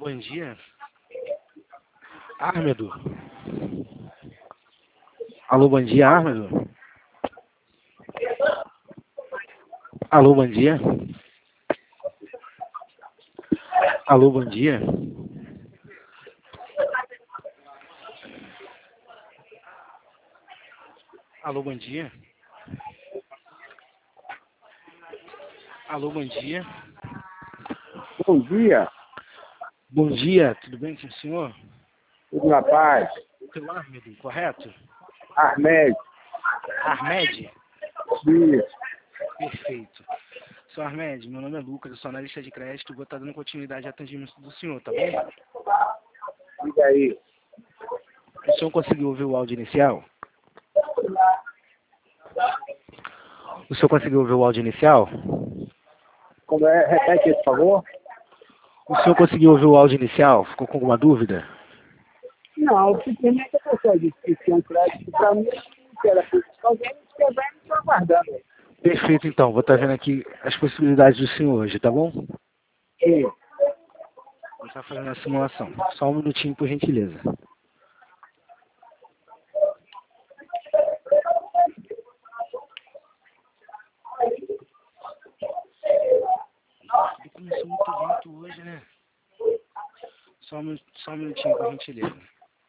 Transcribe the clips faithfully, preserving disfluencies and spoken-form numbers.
Bom dia. Armedo. Alô, bom dia, Armedo. Alô, bom dia. Alô, bom dia. Alô, bom dia. Alô, bom dia. Bom dia, Bom dia, tudo bem com o senhor? tudo na paz. Seu Armedo, correto? Armed, Armed? isso. Perfeito. Seu Armed, meu nome é Lucas, eu sou analista de crédito, vou estar dando continuidade ao atendimento do senhor, tá bom? Diga aí. O senhor conseguiu ouvir o áudio inicial? O senhor conseguiu ouvir o áudio inicial? Como é? Repete, por favor. O senhor conseguiu ouvir o áudio inicial? Ficou com alguma dúvida? Não, simplesmente a pessoa disse que tinha um crédito para mim, que era por alguém escrevendo e estou aguardando. Perfeito, então. Vou estar vendo aqui as possibilidades do senhor hoje, tá bom? E Vou estar fazendo a simulação. Só um minutinho, por gentileza. Tudo começou muito lento hoje, né? Só um, minu- só um minutinho, por gentileza.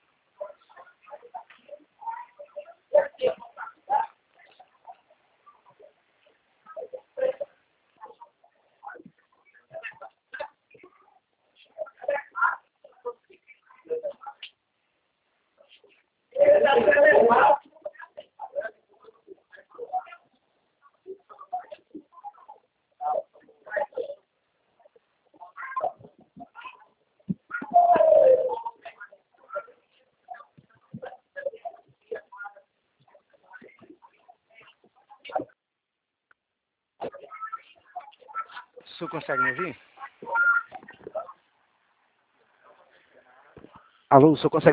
O senhor consegue me ouvir? Alô, o senhor consegue